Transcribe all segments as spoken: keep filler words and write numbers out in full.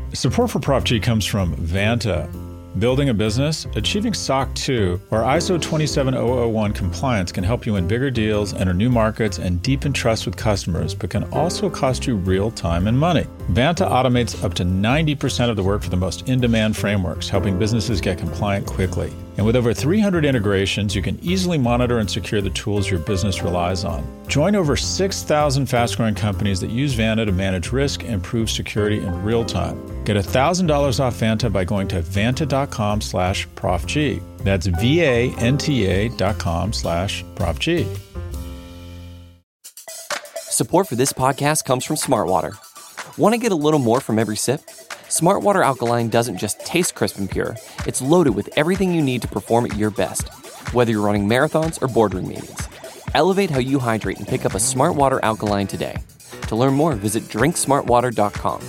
Support for Prop G comes from Vanta. Building a business, achieving S O C two, or I S O twenty-seven thousand one compliance can help you win bigger deals, enter new markets, and deepen trust with customers, but can also cost you real time and money. Vanta automates up to ninety percent of the work for the most in-demand frameworks, helping businesses get compliant quickly. And with over three hundred integrations, you can easily monitor and secure the tools your business relies on. Join over six thousand fast-growing companies that use Vanta to manage risk and improve security in real time. Get one thousand dollars off Vanta by going to vanta.com slash profg. That's V-A-N-T-A dot com slash profg. Support for this podcast comes from Smartwater. Want to get a little more from every sip? Smartwater Alkaline doesn't just taste crisp and pure. It's loaded with everything you need to perform at your best, whether you're running marathons or boardroom meetings. Elevate how you hydrate and pick up a Smartwater Alkaline today. To learn more, visit drink smart water dot com.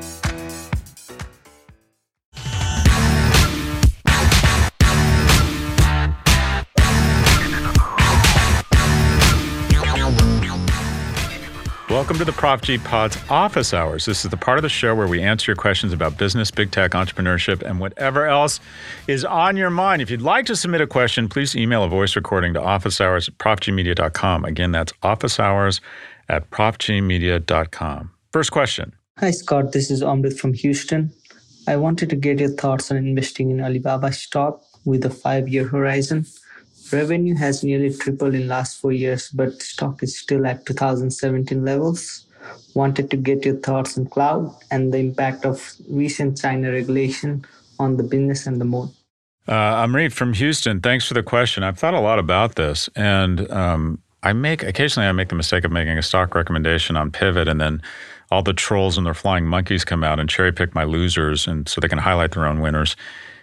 Welcome to the Prop G Pod's Office Hours. This is the part of the show where we answer your questions about business, big tech, entrepreneurship, and whatever else is on your mind. If you'd like to submit a question, please email a voice recording to officehours at prop g media dot com. Again, that's officehours at prop g media dot com. First question. Hi, Scott. This is Amrit from Houston. I wanted to get your thoughts on investing in Alibaba stock with a five-year horizon. Revenue has nearly tripled in last four years, but stock is still at two thousand seventeen levels. Wanted to get your thoughts on cloud and the impact of recent China regulation on the business and the moat. Uh, Amrit from Houston, thanks for the question. I've thought a lot about this, and um, I make occasionally I make the mistake of making a stock recommendation on Pivot, and then all the trolls and their flying monkeys come out and cherry pick my losers, and so they can highlight their own winners.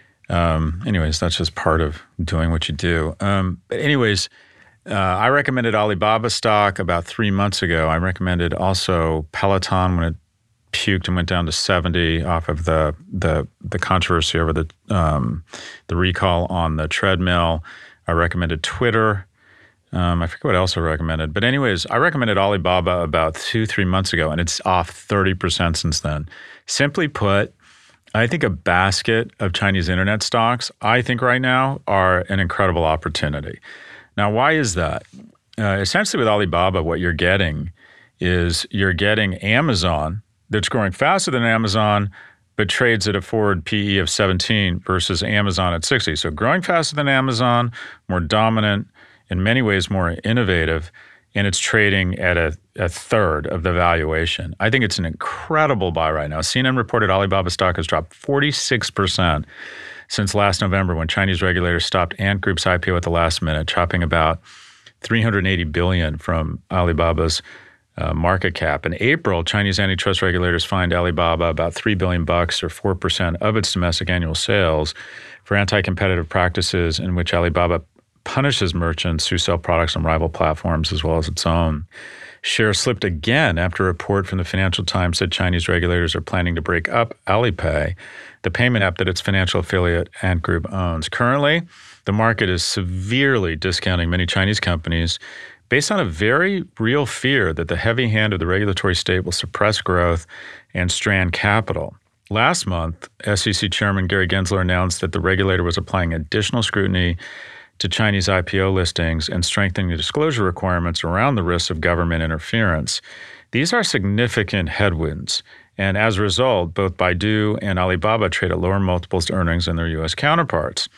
Um, anyways, that's just part of doing what you do. Um, but anyways, uh, I recommended Alibaba stock about three months ago. I recommended also Peloton when it puked and went down to seventy off of the the the controversy over the um, the recall on the treadmill. I recommended Twitter. Um, I forget what else I recommended. But anyways, I recommended Alibaba about two, three months ago, and it's off thirty percent since then. Simply put, I think a basket of Chinese internet stocks, I think right now, are an incredible opportunity. Now, why is that? Uh, essentially with Alibaba, what you're getting is you're getting Amazon that's growing faster than Amazon, but trades at a forward P E of seventeen versus Amazon at sixty. So growing faster than Amazon, more dominant, in many ways more innovative, and it's trading at a, a third of the valuation. I think it's an incredible buy right now. C N N reported Alibaba stock has dropped forty-six percent since last November when Chinese regulators stopped Ant Group's I P O at the last minute, chopping about three hundred eighty billion dollars from Alibaba's uh, market cap. In April, Chinese antitrust regulators fined Alibaba about three billion dollars bucks, or four percent of its domestic annual sales, for anti-competitive practices in which Alibaba punishes merchants who sell products on rival platforms as well as its own. Shares slipped again after a report from the Financial Times said Chinese regulators are planning to break up Alipay, the payment app that its financial affiliate Ant Group owns. Currently, the market is severely discounting many Chinese companies based on a very real fear that the heavy hand of the regulatory state will suppress growth and strand capital. Last month, S E C Chairman Gary Gensler announced that the regulator was applying additional scrutiny to Chinese I P O listings and strengthening the disclosure requirements around the risks of government interference. These are significant headwinds, and as a result, both Baidu and Alibaba trade at lower multiples to earnings than their U S counterparts.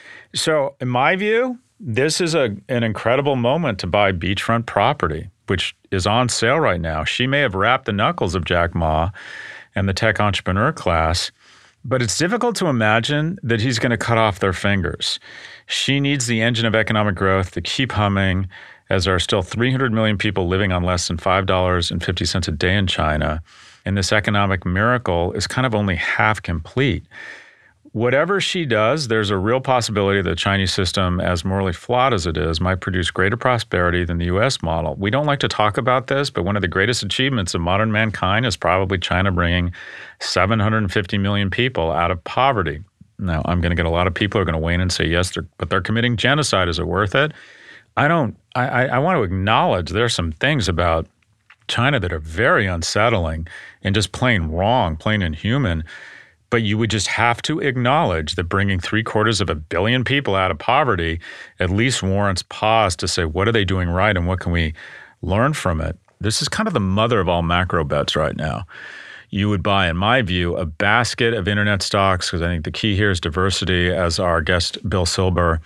So in my view, this is a, an incredible moment to buy beachfront property, which is on sale right now. She may have wrapped the knuckles of Jack Ma and the tech entrepreneur class, but it's difficult to imagine that he's going to cut off their fingers. She needs the engine of economic growth to keep humming, as there are still three hundred million people living on less than five dollars and fifty cents a day in China. And this economic miracle is kind of only half complete. Whatever she does, there's a real possibility that the Chinese system, as morally flawed as it is, might produce greater prosperity than the U S model. We don't like to talk about this, but one of the greatest achievements of modern mankind is probably China bringing seven hundred fifty million people out of poverty. Now, I'm going to get a lot of people who are going to weigh in and say, yes, they're, but they're committing genocide. Is it worth it? I don't, I, I, I want to acknowledge there are some things about China that are very unsettling and just plain wrong, plain inhuman. But you would just have to acknowledge that bringing three quarters of a billion people out of poverty at least warrants pause to say, what are they doing right and what can we learn from it? This is kind of the mother of all macro bets right now. You would buy, in my view, a basket of internet stocks, because I think the key here is diversity. As our guest Bill Silber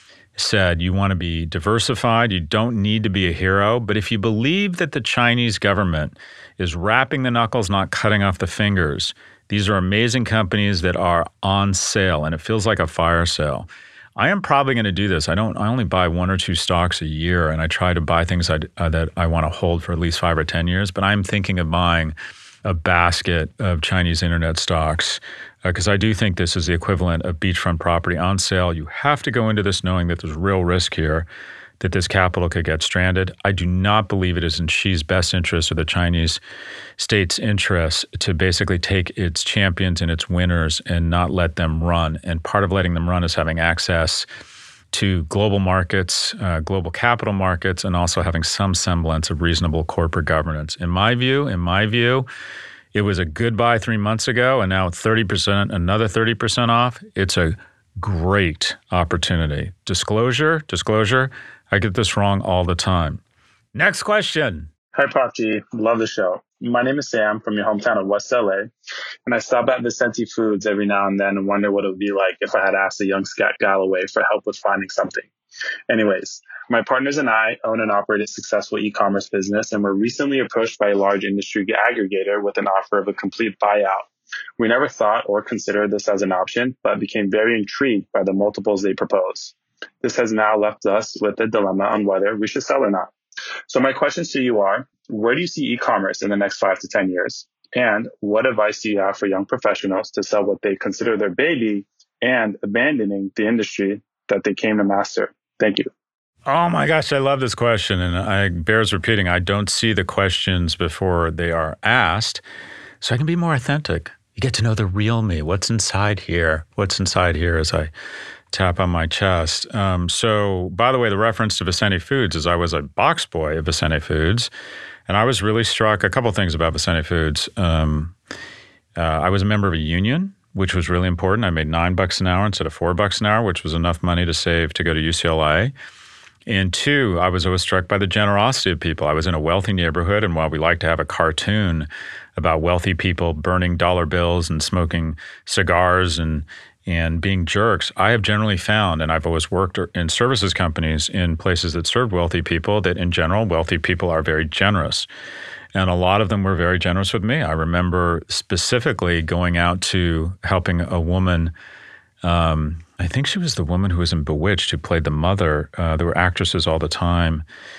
said, you want to be diversified. You don't need to be a hero. But if you believe that the Chinese government is wrapping the knuckles, not cutting off the fingers, these are amazing companies that are on sale, and it feels like a fire sale. I am probably going to do this. I don't. I only buy one or two stocks a year, and I try to buy things I, uh, that I want to hold for at least five or ten years. But I'm thinking of buying a basket of Chinese internet stocks because uh, I do think this is the equivalent of beachfront property on sale. You have to go into this knowing that there's real risk here, that this capital could get stranded. I do not believe it is in Xi's best interest or the Chinese state's interest to basically take its champions and its winners and not let them run. And part of letting them run is having access to global markets, uh, global capital markets, and also having some semblance of reasonable corporate governance. In my view, in my view, it was a good buy three months ago, and now thirty percent, another thirty percent off. It's a great opportunity. Disclosure, disclosure, I get this wrong all the time. Next question. Hi, Prof G. Love the show. My name is Sam from your hometown of West L A, and I stop at Vicente Foods every now and then and wonder what it would be like if I had asked a young Scott Galloway for help with finding something. Anyways, my partners and I own and operate a successful e-commerce business, and were recently approached by a large industry aggregator with an offer of a complete buyout. We never thought or considered this as an option, but became very intrigued by the multiples they propose. This has now left us with a dilemma on whether we should sell or not. So my questions to you are, where do you see e-commerce in the next five to ten years? And what advice do you have for young professionals to sell what they consider their baby and abandoning the industry that they came to master? Thank you. Oh my gosh, I love this question. And I bears repeating, I don't see the questions before they are asked. So I can be more authentic. You get to know the real me. What's inside here? What's inside here as I tap on my chest. Um, so, by the way, the reference to Vicente Foods is I was a box boy at Vicente Foods, and I was really struck. A couple of things about Vicente Foods. Um, uh, I was a member of a union, which was really important. I made nine bucks an hour instead of four bucks an hour, which was enough money to save to go to U C L A. And two, I was always struck by the generosity of people. I was in a wealthy neighborhood, and while we like to have a cartoon about wealthy people burning dollar bills and smoking cigars and and being jerks, I have generally found, and I've always worked in services companies in places that serve wealthy people, that in general, wealthy people are very generous. And a lot of them were very generous with me. I remember specifically going out to helping a woman, um, I think she was the woman who was in Bewitched, who played the mother. Uh, there were actresses all the time.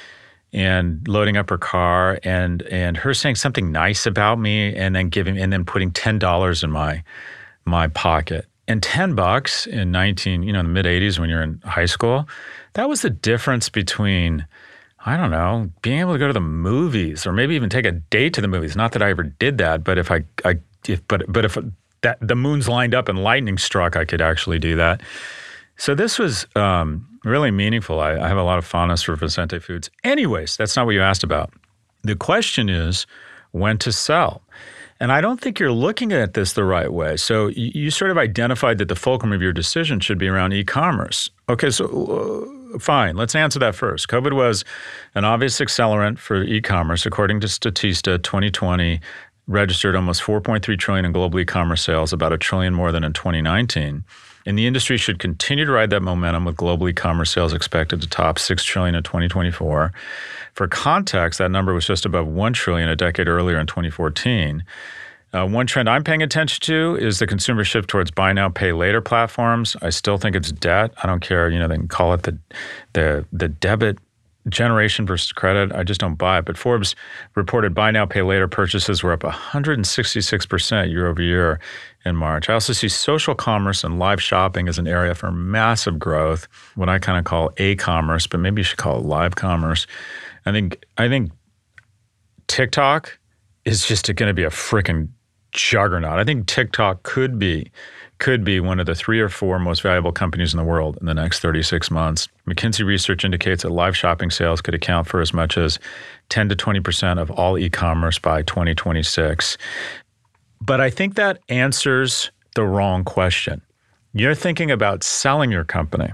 And loading up her car and and her saying something nice about me and then giving and then putting ten dollars in my my pocket. And ten bucks in nineteen, you know, in the mid eighties when you're in high school, that was the difference between, I don't know, being able to go to the movies or maybe even take a date to the movies. Not that I ever did that, but if I, I if, but but if that the moons lined up and lightning struck, I could actually do that. So this was um, really meaningful. I, I have a lot of fondness for Vicente Foods. Anyways, that's not what you asked about. The question is when to sell. And I don't think you're looking at this the right way. So you, you sort of identified that the fulcrum of your decision should be around e-commerce. Okay, so uh, fine. Let's answer that first. COVID was an obvious accelerant for e-commerce. According to Statista, twenty twenty registered almost four point three trillion dollars in global e-commerce sales, about a trillion more than in twenty nineteen. And the industry should continue to ride that momentum with global e-commerce sales expected to top six trillion dollars in twenty twenty-four. For context, that number was just above one trillion dollars a decade earlier in twenty fourteen. Uh, one trend I'm paying attention to is the consumer shift towards buy now, pay later platforms. I still think it's debt. I don't care, you know, they can call it the the the debit generation versus credit. I just don't buy it. But Forbes reported buy now, pay later purchases were up one hundred sixty-six percent year over year in March. I also see social commerce and live shopping as an area for massive growth, what I kind of call A-commerce, but maybe you should call it live commerce. I think I think TikTok is just going to be a freaking juggernaut. I think TikTok could be could be one of the three or four most valuable companies in the world in the next thirty-six months. McKinsey research indicates that live shopping sales could account for as much as ten to twenty percent of all e-commerce by twenty twenty-six. But I think that answers the wrong question. You're thinking about selling your company.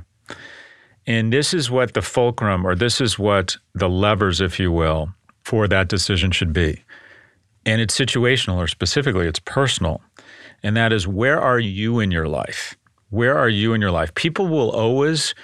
And this is what the fulcrum, or this is what the levers, if you will, for that decision should be. And it's situational, or specifically, it's personal. And that is, where are you in your life? Where are you in your life? People will always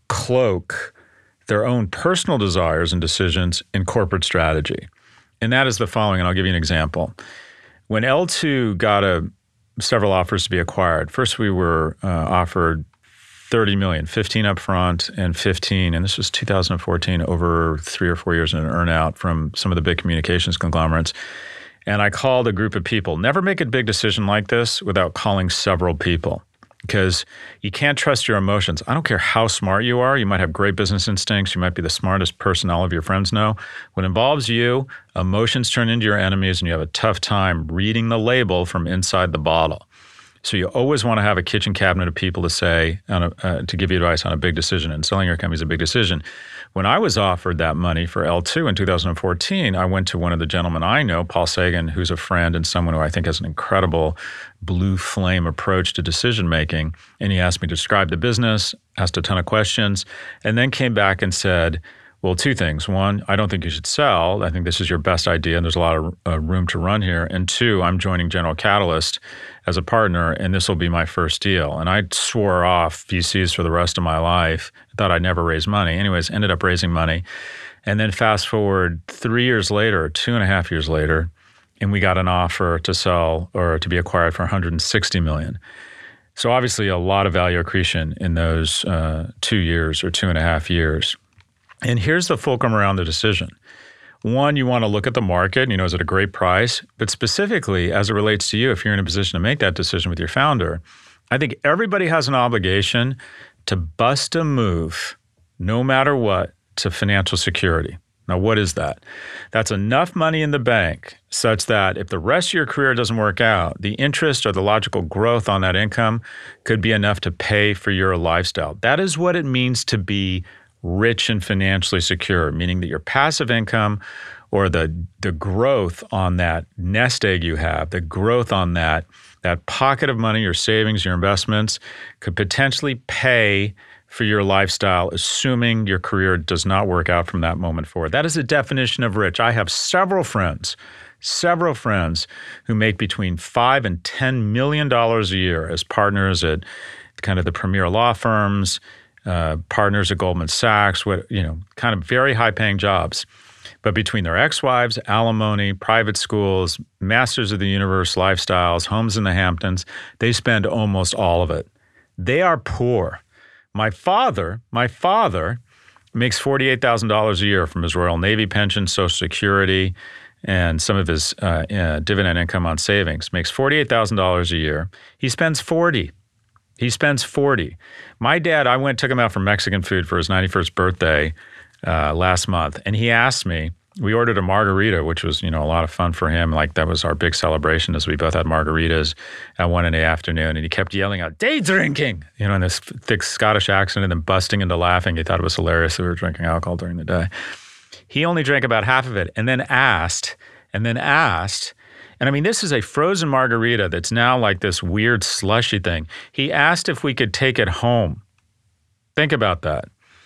cloak their own personal desires and decisions in corporate strategy. And that is the following, and I'll give you an example. When L two got a, several offers to be acquired, first we were uh, offered thirty million dollars, fifteen up front and fifteen, and this was two thousand fourteen, over three or four years in an earn-out from some of the big communications conglomerates. And I called a group of people. Never make a big decision like this without calling several people, because you can't trust your emotions. I don't care how smart you are. You might have great business instincts. You might be the smartest person all of your friends know. When it involves you, emotions turn into your enemies, and you have a tough time reading the label from inside the bottle. So you always want to have a kitchen cabinet of people to say, on a, uh, to give you advice on a big decision, and selling your company is a big decision. When I was offered that money for L two in two thousand fourteen, I went to one of the gentlemen I know, Paul Sagan, who's a friend and someone who I think has an incredible blue flame approach to decision making. And he asked me to describe the business, asked a ton of questions, and then came back and said, well, two things. One, I don't think you should sell. I think this is your best idea, and there's a lot of uh, room to run here. And two, I'm joining General Catalyst as a partner, and this will be my first deal. And I swore off V Cs for the rest of my life. I thought I'd never raise money. Anyways, ended up raising money. And then fast forward three years later, two and a half years later, and we got an offer to sell or to be acquired for one hundred sixty million dollars. So obviously a lot of value accretion in those uh, two years or two and a half years. And here's the fulcrum around the decision. One, you want to look at the market, you know, is it a great price? But specifically, as it relates to you, if you're in a position to make that decision with your founder, I think everybody has an obligation to bust a move, no matter what, to financial security. Now, what is that? That's enough money in the bank such that if the rest of your career doesn't work out, the interest or the logical growth on that income could be enough to pay for your lifestyle. That is what it means to be rich and financially secure, meaning that your passive income or the the growth on that nest egg you have, the growth on that, that pocket of money, your savings, your investments, could potentially pay for your lifestyle, assuming your career does not work out from that moment forward. That is the definition of rich. I have several friends, several friends who make between five and ten million dollars a year as partners at kind of the premier law firms, Uh, partners at Goldman Sachs, what, you know, kind of very high-paying jobs. But between their ex-wives, alimony, private schools, masters of the universe lifestyles, homes in the Hamptons, they spend almost all of it. They are poor. My father, my father makes forty-eight thousand dollars a year from his Royal Navy pension, Social Security, and some of his uh, uh, dividend income on savings. Makes forty-eight thousand dollars a year. He spends forty. He spends forty. My dad, I went, took him out for Mexican food for his ninety-first birthday uh, last month. And he asked me, we ordered a margarita, which was, you know, a lot of fun for him. Like that was our big celebration as we both had margaritas at one in the afternoon. And he kept yelling out, day drinking, you know, in this thick Scottish accent, and then busting into laughing. He thought it was hilarious that we were drinking alcohol during the day. He only drank about half of it and then asked, and then asked, and I mean, this is a frozen margarita that's now like this weird slushy thing. He asked if we could take it home. Think about that.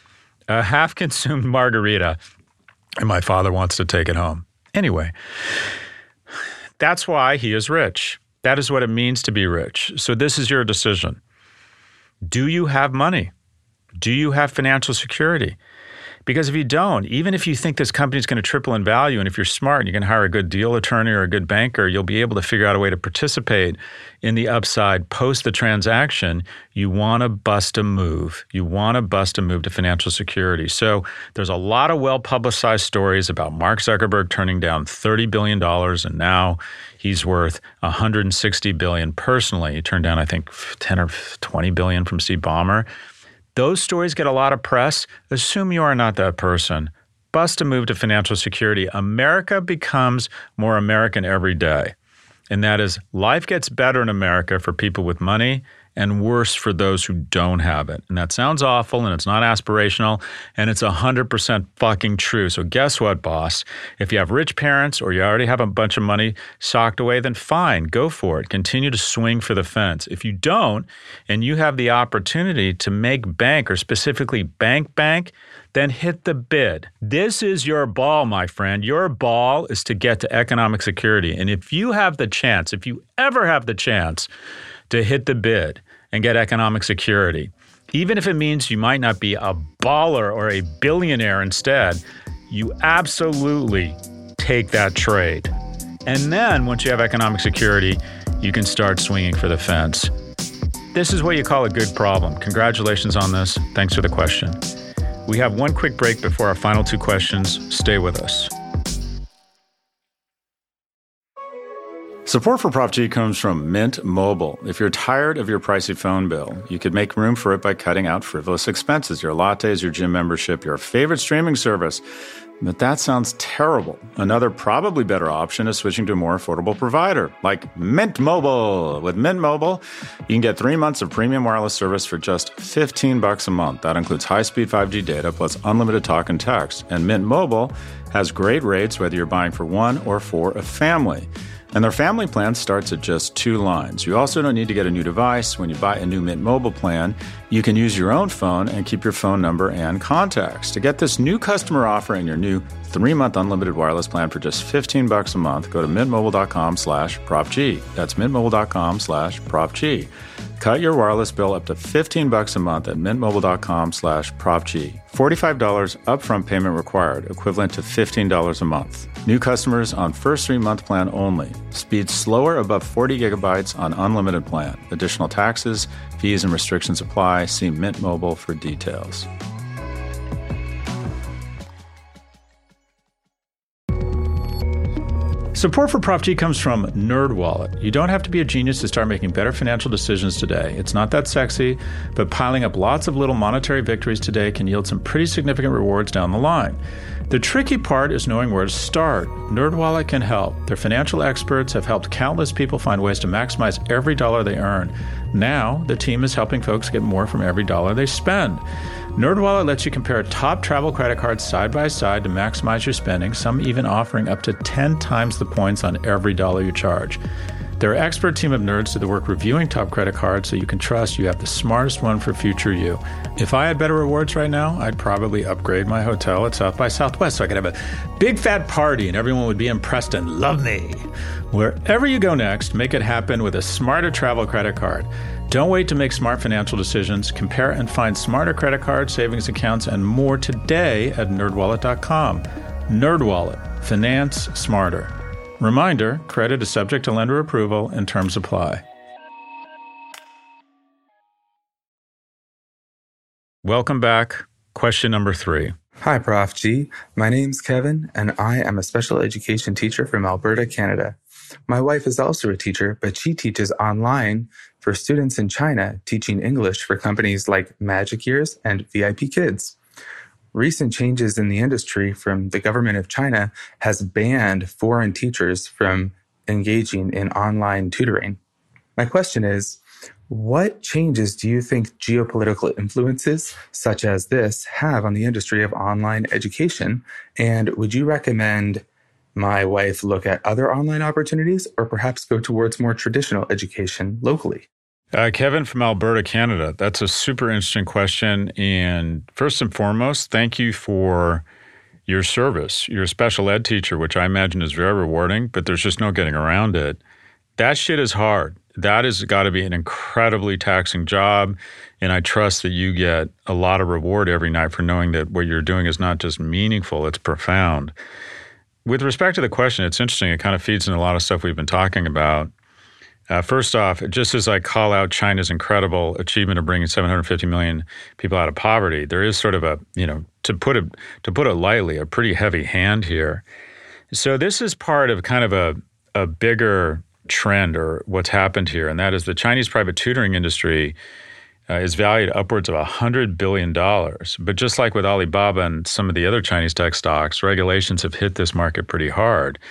A half-consumed margarita, and my father wants to take it home. Anyway, that's why he is rich. That is what it means to be rich. So this is your decision. Do you have money? Do you have financial security? Because if you don't, even if you think this company is going to triple in value, and if you're smart and you can hire a good deal attorney or a good banker, you'll be able to figure out a way to participate in the upside post the transaction. You want to bust a move. You want to bust a move to financial security. So there's a lot of well-publicized stories about Mark Zuckerberg turning down thirty billion dollars, and now he's worth one hundred sixty billion dollars personally. He turned down, I think, ten or twenty billion dollars from Steve Ballmer. Those stories get a lot of press. Assume you are not that person. Bust a move to financial security. America becomes more American every day. and that is life gets better in America for people with money and worse for those who don't have it. And that sounds awful, and it's not aspirational, and it's one hundred percent fucking true. So guess what, boss? If you have rich parents or you already have a bunch of money socked away, then fine, go for it. Continue to swing for the fence. If you don't, and you have the opportunity to make bank, or specifically bank bank, then hit the bid. This is your ball, my friend. Your ball is to get to economic security. And if you have the chance, if you ever have the chance to hit the bid and get economic security, even if it means you might not be a baller or a billionaire instead, you absolutely take that trade. And then once you have economic security, you can start swinging for the fence. This is what you call a good problem. Congratulations on this. Thanks for the question. We have one quick break before our final two questions. Stay with us. Support for Prop G comes from Mint Mobile. If you're tired of your pricey phone bill, you could make room for it by cutting out frivolous expenses, your lattes, your gym membership, your favorite streaming service. But that sounds terrible. Another probably better option is switching to a more affordable provider, like Mint Mobile. With Mint Mobile, you can get three months of premium wireless service for just fifteen bucks a month. That includes high-speed five G data plus unlimited talk and text. And Mint Mobile has great rates whether you're buying for one or for a family. And their family plan starts at just two lines. You also don't need to get a new device. When you buy a new Mint Mobile plan, you can use your own phone and keep your phone number and contacts. To get this new customer offer and your new three-month unlimited wireless plan for just fifteen bucks a month, go to mintmobile.com slash PropG. That's mintmobile.com slash PropG. Cut your wireless bill up to fifteen bucks a month at mintmobile.com slash PropG. forty-five dollars upfront payment required, equivalent to fifteen dollars a month. New customers on first three-month plan only. Speed slower above forty gigabytes on unlimited plan. Additional taxes, fees, and restrictions apply. See Mint Mobile for details. Support for Prop G comes from NerdWallet. You don't have to be a genius to start making better financial decisions today. It's not that sexy, but piling up lots of little monetary victories today can yield some pretty significant rewards down the line. The tricky part is knowing where to start. NerdWallet can help. Their financial experts have helped countless people find ways to maximize every dollar they earn. Now, the team is helping folks get more from every dollar they spend. NerdWallet lets you compare top travel credit cards side by side to maximize your spending, some even offering up to ten times the points on every dollar you charge. Their expert team of nerds do the work reviewing top credit cards so you can trust you have the smartest one for future you. If I had better rewards right now, I'd probably upgrade my hotel at South by Southwest so I could have a big fat party and everyone would be impressed and love me. Wherever you go next, make it happen with a smarter travel credit card. Don't wait to make smart financial decisions. Compare and find smarter credit cards, savings accounts, and more today at nerd wallet dot com. NerdWallet. Finance smarter. Reminder, credit is subject to lender approval and terms apply. Welcome back. Question number three. Hi, Prof G. My name's Kevin, and I am a special education teacher from Alberta, Canada. My wife is also a teacher, but she teaches online for students in China, teaching English for companies like Magic Years and V I P Kids. Recent changes in the industry from the government of China has banned foreign teachers from engaging in online tutoring. My question is, what changes do you think geopolitical influences such as this have on the industry of online education? And would you recommend my wife look at other online opportunities or perhaps go towards more traditional education locally? Uh, Kevin from Alberta, Canada. That's a super interesting question. And first and foremost, thank you for your service. You're a special ed teacher, which I imagine is very rewarding, but there's just no getting around it. That shit is hard. That has got to be an incredibly taxing job. And I trust that you get a lot of reward every night for knowing that what you're doing is not just meaningful, it's profound. With respect to the question, it's interesting. It kind of feeds into a lot of stuff we've been talking about. Uh, first off, just as I call out China's incredible achievement of bringing seven hundred fifty million people out of poverty, there is sort of a, you know, to put it to put it lightly, a pretty heavy hand here. So this is part of kind of a a bigger trend or what's happened here, and that is the Chinese private tutoring industry uh, is valued upwards of one hundred billion dollars. But just like with Alibaba and some of the other Chinese tech stocks, regulations have hit this market pretty hard.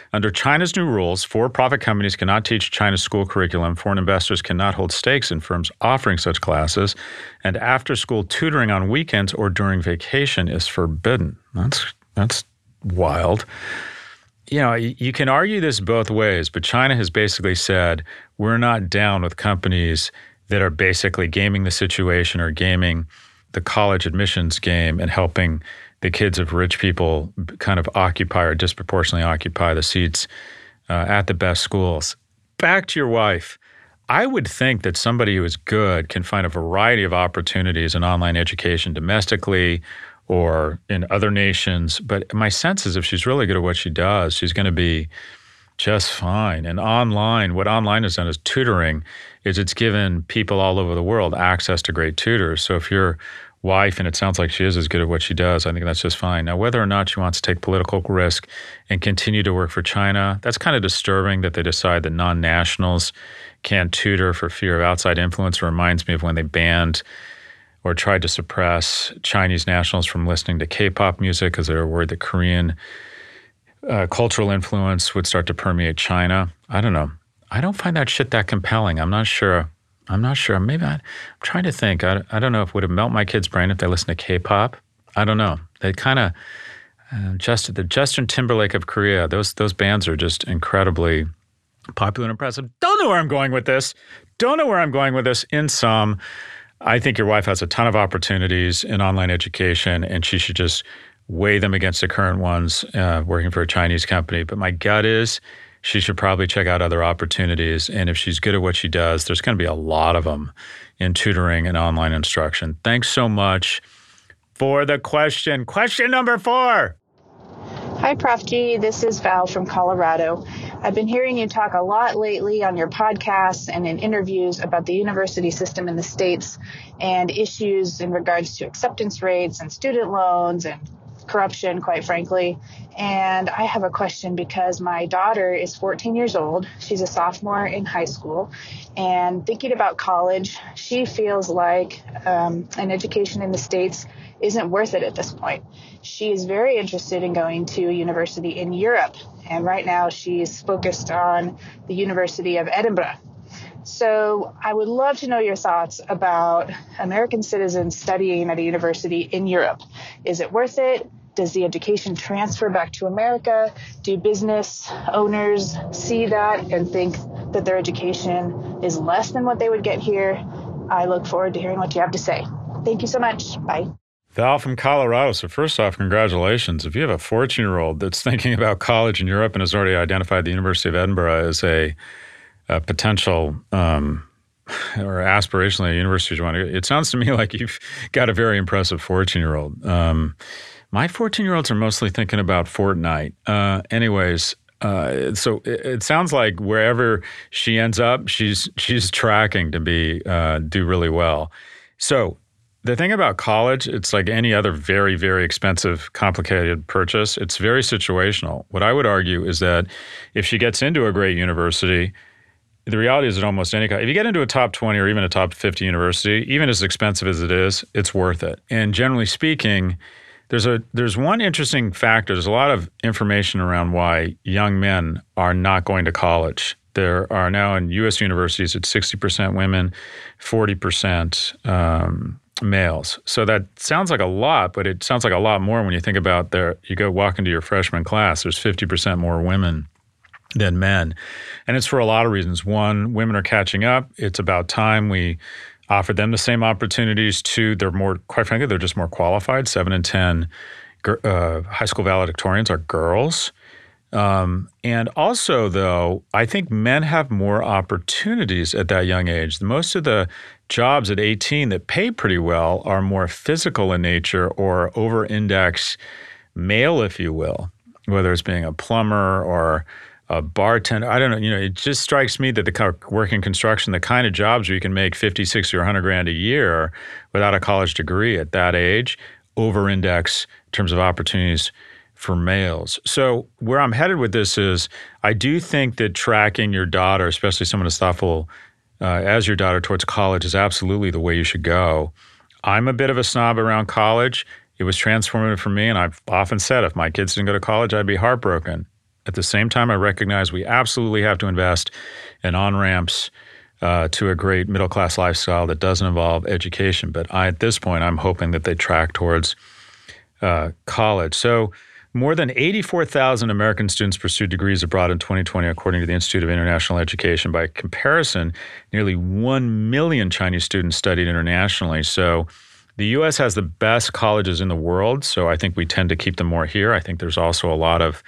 Under China's new rules, for-profit companies cannot teach China's school curriculum, foreign investors cannot hold stakes in firms offering such classes, and after-school tutoring on weekends or during vacation is forbidden. That's that's wild. You know, you can argue this both ways, but China has basically said, we're not down with companies that are basically gaming the situation or gaming the college admissions game and helping the kids of rich people kind of occupy or disproportionately occupy the seats uh, at the best schools. Back to your wife. I would think that somebody who is good can find a variety of opportunities in online education domestically or in other nations. But my sense is if she's really good at what she does, she's going to be just fine. And online, what online has done is tutoring, is it's given people all over the world access to great tutors. So if your wife, and it sounds like she is as good at what she does, I think that's just fine. Now, whether or not she wants to take political risk and continue to work for China, that's kind of disturbing that they decide that non-nationals can't tutor for fear of outside influence. It reminds me of when they banned or tried to suppress Chinese nationals from listening to K-pop music because they were worried that Korean uh, cultural influence would start to permeate China. I don't know. I don't find that shit that compelling. I'm not sure. I'm not sure. Maybe I, I'm trying to think. I, I don't know if it would have melt my kid's brain if they listened to K-pop. I don't know. They kind of uh, just the Justin Timberlake of Korea. Those those bands are just incredibly popular and impressive. Don't know where I'm going with this. Don't know where I'm going with this. In sum, I think your wife has a ton of opportunities in online education, and she should just weigh them against the current ones uh, working for a Chinese company. But my gut is she should probably check out other opportunities. And if she's good at what she does, there's going to be a lot of them in tutoring and online instruction. Thanks so much for the question. Question number four. Hi, Prof G. This is Val from Colorado. I've been hearing you talk a lot lately on your podcasts and in interviews about the university system in the States and issues in regards to acceptance rates and student loans and corruption, quite frankly. And I have a question because my daughter is fourteen years old. She's a sophomore in high school. And thinking about college, she feels like um, an education in the States isn't worth it at this point. She is very interested in going to a university in Europe. And right now she's focused on the University of Edinburgh. So I would love to know your thoughts about American citizens studying at a university in Europe. Is it worth it? Does the education transfer back to America? Do business owners see that and think that their education is less than what they would get here? I look forward to hearing what you have to say. Thank you so much. Bye. Val from Colorado. So first off, congratulations. If you have a fourteen-year-old that's thinking about college in Europe and has already identified the University of Edinburgh as a, a potential um, or aspirationally a university you want to go, it sounds to me like you've got a very impressive fourteen-year-old. Um, my fourteen-year-olds are mostly thinking about Fortnite. Uh, anyways, uh, so it, it sounds like wherever she ends up, she's she's tracking to be uh, do really well. So the thing about college, it's like any other very, very expensive, complicated purchase. It's very situational. What I would argue is that if she gets into a great university, the reality is that almost any, if you get into a top twenty or even a top fifty university, even as expensive as it is, it's worth it. And generally speaking, there's a there's one interesting factor. There's a lot of information around why young men are not going to college. There are now in U S universities, it's sixty percent women, forty percent um, males. So that sounds like a lot, but it sounds like a lot more when you think about there. You go walk into your freshman class, there's fifty percent more women than men. And it's for a lot of reasons. One, women are catching up. It's about time we offer them the same opportunities. Two, they're more, quite frankly, they're just more qualified. Seven in ten uh, high school valedictorians are girls. Um, and also, though, I think men have more opportunities at that young age. Most of the jobs at eighteen that pay pretty well are more physical in nature or over-index male, if you will, whether it's being a plumber or a bartender. I don't know. You know, it just strikes me that the kind of work in construction, the kind of jobs where you can make fifty, sixty, or one hundred grand a year without a college degree at that age over-index in terms of opportunities for males. So where I'm headed with this is I do think that tracking your daughter, especially someone as thoughtful uh, as your daughter towards college, is absolutely the way you should go. I'm a bit of a snob around college. It was transformative for me, and I've often said if my kids didn't go to college, I'd be heartbroken. At the same time, I recognize we absolutely have to invest in on-ramps uh, to a great middle-class lifestyle that doesn't involve education. But I, at this point, I'm hoping that they track towards uh, college. So more than eighty-four thousand American students pursued degrees abroad in twenty twenty, according to the Institute of International Education. By comparison, nearly one million Chinese students studied internationally. So the U S has the best colleges in the world, so I think we tend to keep them more here. I think there's also a lot of,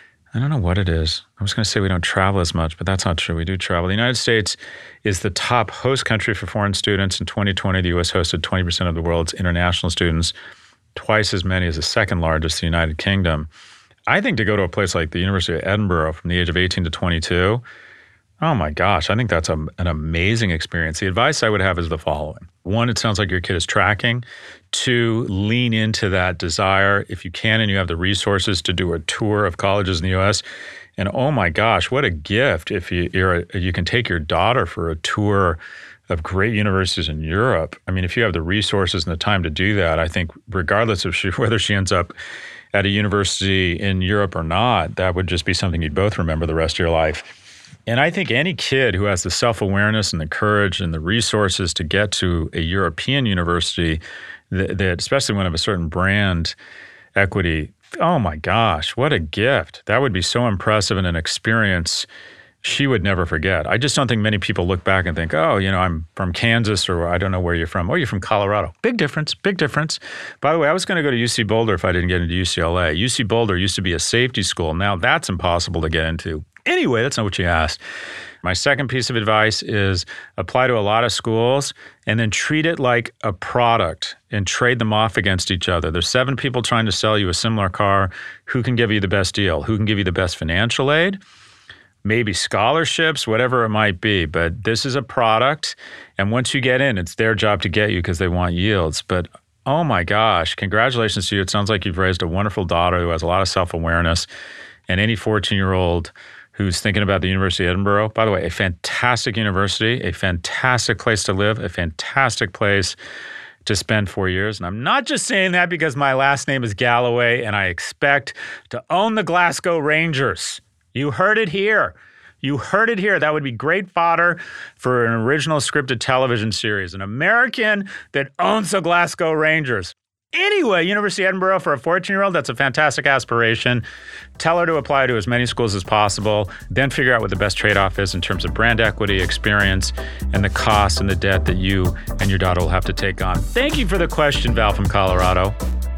I don't know what it is. I was going to say we don't travel as much, but that's not true. We do travel. The United States is the top host country for foreign students. In twenty twenty, the U S hosted twenty percent of the world's international students, twice as many as the second largest, the United Kingdom. I think to go to a place like the University of Edinburgh from the age of eighteen to twenty-two, oh my gosh, I think that's a, an amazing experience. The advice I would have is the following. One, it sounds like your kid is tracking. Two, lean into that desire. If you can and you have the resources to do a tour of colleges in the U S, and oh my gosh, what a gift if you you're a, you can take your daughter for a tour of great universities in Europe. I mean, if you have the resources and the time to do that, I think regardless of she, whether she ends up at a university in Europe or not, that would just be something you'd both remember the rest of your life. And I think any kid who has the self-awareness and the courage and the resources to get to a European university that, that especially one of a certain brand equity, oh my gosh, what a gift. That would be so impressive and an experience she would never forget. I just don't think many people look back and think, oh, you know, I'm from Kansas or I don't know where you're from. Oh, you're from Colorado. Big difference, big difference. By the way, I was going to go to U C Boulder if I didn't get into U C L A. U C Boulder used to be a safety school. Now that's impossible to get into. Anyway, that's not what you asked. My second piece of advice is apply to a lot of schools and then treat it like a product and trade them off against each other. There's seven people trying to sell you a similar car. Who can give you the best deal? Who can give you the best financial aid? Maybe scholarships, whatever it might be. But this is a product. And once you get in, it's their job to get you because they want yields. But oh my gosh, congratulations to you. It sounds like you've raised a wonderful daughter who has a lot of self-awareness. And any fourteen-year-old who's thinking about the University of Edinburgh, by the way, a fantastic university, a fantastic place to live, a fantastic place to spend four years. And I'm not just saying that because my last name is Galloway and I expect to own the Glasgow Rangers. You heard it here. You heard it here. That would be great fodder for an original scripted television series. An American that owns the Glasgow Rangers. Anyway, University of Edinburgh for a fourteen-year-old, that's a fantastic aspiration. Tell her to apply to as many schools as possible, then figure out what the best trade-off is in terms of brand equity, experience, and the cost and the debt that you and your daughter will have to take on. Thank you for the question, Val from Colorado.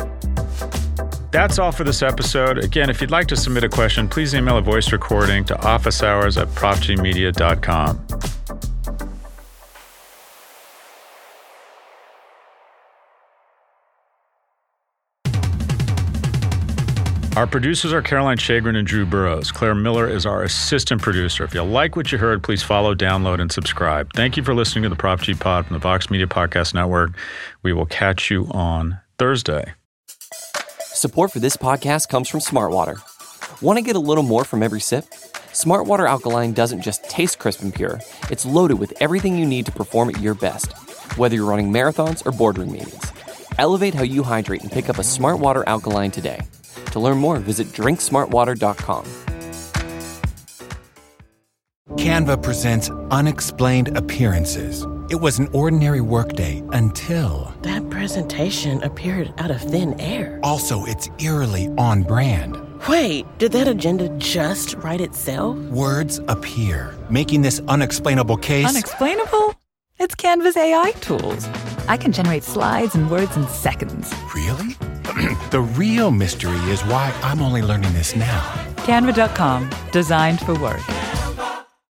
That's all for this episode. Again, if you'd like to submit a question, please email a voice recording to office hours at prop g media dot com. Our producers are Caroline Shagrin and Drew Burrows. Claire Miller is our assistant producer. If you like what you heard, please follow, download, and subscribe. Thank you for listening to the Prop G Pod from the Vox Media Podcast Network. We will catch you on Thursday. Support for this podcast comes from Smartwater. Want to get a little more from every sip? Smartwater Alkaline doesn't just taste crisp and pure. It's loaded with everything you need to perform at your best, whether you're running marathons or boardroom meetings. Elevate how you hydrate and pick up a Smartwater Alkaline today. To learn more, visit drink smart water dot com. Canva presents Unexplained Appearances. It was an ordinary workday until... That presentation appeared out of thin air. Also, it's eerily on brand. Wait, did that agenda just write itself? Words appear, making this unexplainable case... Unexplainable? It's Canva's A I tools. I can generate slides and words in seconds. Really? The real mystery is why I'm only learning this now. Canva dot com, designed for work.